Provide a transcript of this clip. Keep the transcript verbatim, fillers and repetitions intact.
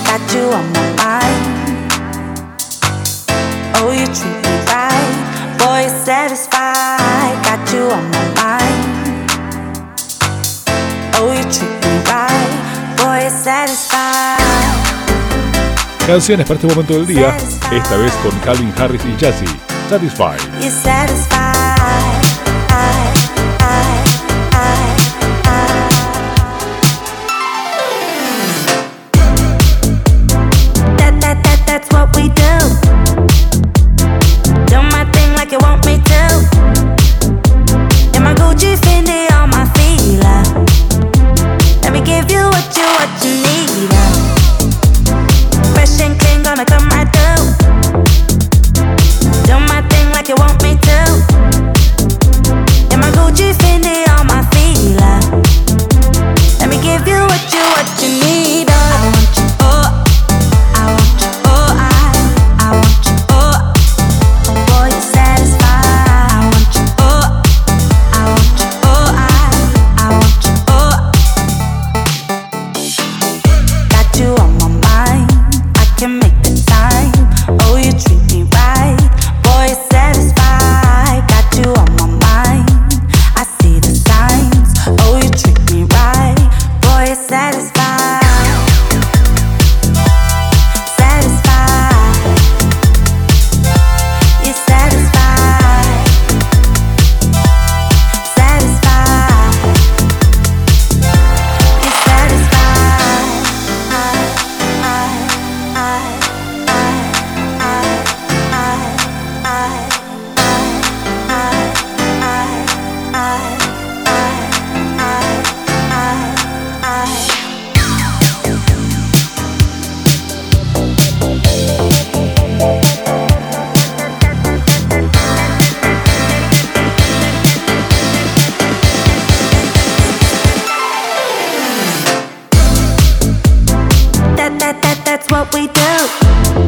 got you on my mind. Oh, you treat me right, boy, you're satisfied. Got you on my mind. Oh, you treat me right, boy, you're satisfied. Canciones para este momento del día, esta vez con Calvin Harris y Jazzy, Satisfied. You're satisfied. That, that, that, that's what we do. Do my thing like you want me to. In my Gucci, Fendi, on my feet. Let me give you what you, what you need. Fresh and clean, gonna come right through. Do my thing like you want me to. In my Gucci, Fendi, on my feet. Let me give you what you, what you need. I want you, oh, I want you, oh, I, I want you, oh, boy, you're satisfied. I want you, oh, I want you, oh, I, I want you, oh. Got you on my mind, I can make the time. Oh, you treat me right, boy, you're satisfied. Got you on my mind, I see the signs. Oh, you treat me right, boy, you're satisfied. Satisfied. You're satisfied. Satisfied. You're satisfied. That, that, that, that's what we do.